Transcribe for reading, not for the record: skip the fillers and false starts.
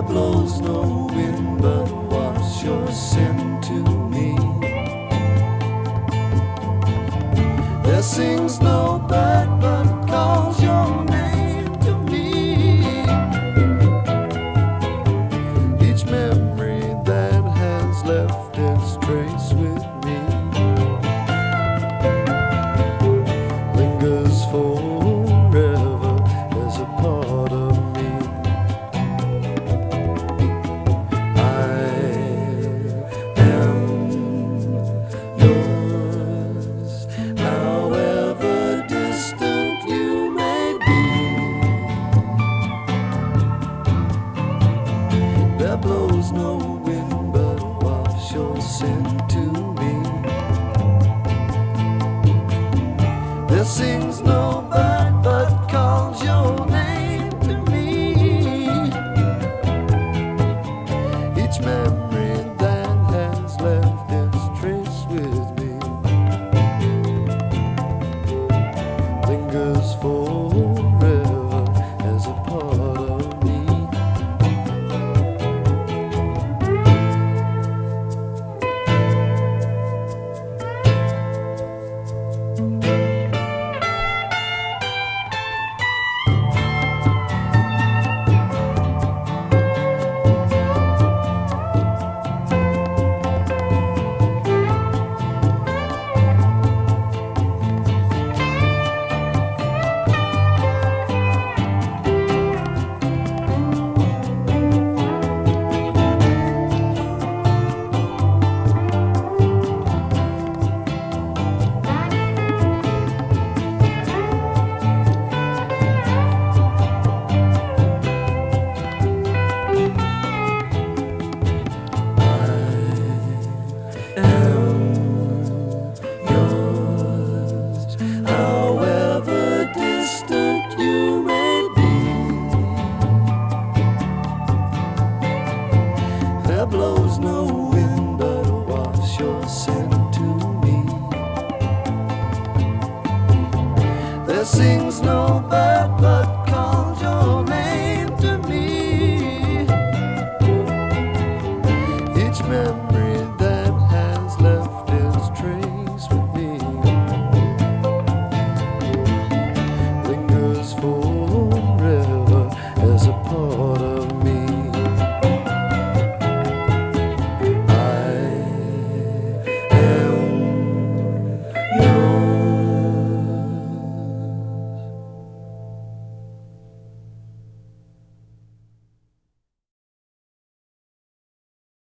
blows no wind but wash your sin to me. There sings no bird but calls your name to me. Each memory that has left its trace with me lingers forever as a part of me. I am yours, however distant you may be. There blows no wind but wafts your sin to me. There sings no bird but calls your name to me. Each memory that has left its trace with me lingers forever as a part of me. However distant you may be, there blows no wind but wafts your sin to me. There sings no bird but